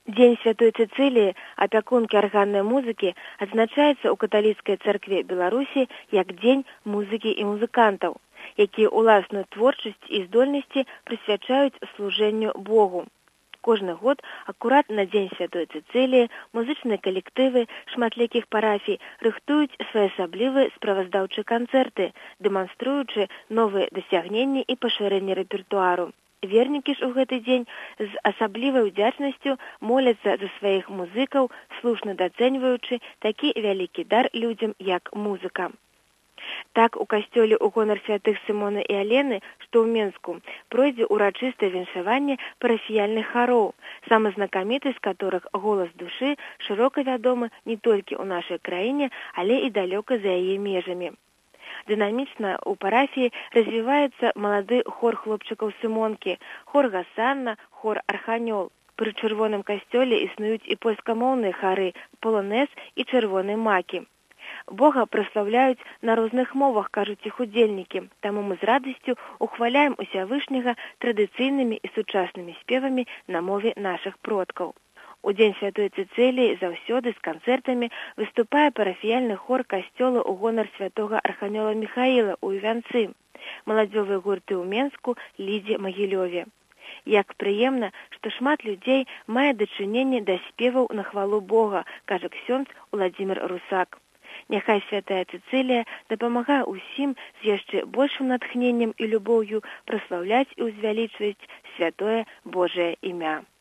Дзень Святой Цэцыліі, апякункі арганнай музыкі, адзначаецца ў каталіцкай царкве Беларусі як дзень музыкі і музыкантаў, якія ўласную творчасць і здольнасці прысвячаюць служэнню Богу. Кожны год, акурат на дзень Святой Цэцыліі, музычныя калектывы шматлікіх парафій рыхтуюць своеасаблівыя справаздаўчыя канцэрты, дэманструючы новыя дасягненні і пашырэнне рэпертуару. Вернікі ж у гэты дзень з асаблівай удзячнасцю моляцца за сваіх музыкаў, слушна дацэньваючы такі вялікі дар людзям, як музыка. Так, у касцёле ў гонар святых Сымона і Алены, што ў Менску, пройдзе урачыстае віншаванне парафіяльных хароў, самы знакаміты з которых «Голас душы» шырока вядомы не толькі ў нашай краіне, але і далёка за яе межамі. Дынамічна ў парафіі развіваецца малады хор хлопчыкаў Сымонкі, хор Гасанна, хор Арханёл. Пры чырвоным касцёле існуюць і польскамоўныя хары Полонез і Чырвоны макі. Бога праслаўляюць на розных мовах, кажуць іх удзельнікі, таму мы з радасцю ухваляем Усявышняга традыцыйнымі і сучаснымі спевамі на мове нашых продкаў. У дзень Святой Цэцыліі заўсёды з канцэртамі выступае парафіяльны хор касцёла ў гонар святога Арханёла Міхаіла ў Івянцы, маладзёвыя гурты ў Менску, Лідзе, Магілёве. Як прыемна, што шмат людзей мае дачыненне да спеваў на хвалу Бога, кажа ксёндз Уладзімір Русак. Няхай Святая Цэцылія дапамагае ўсім з яшчэ большым натхненнем і любоўю праслаўляць і ўзвялічваць святое Божае імя.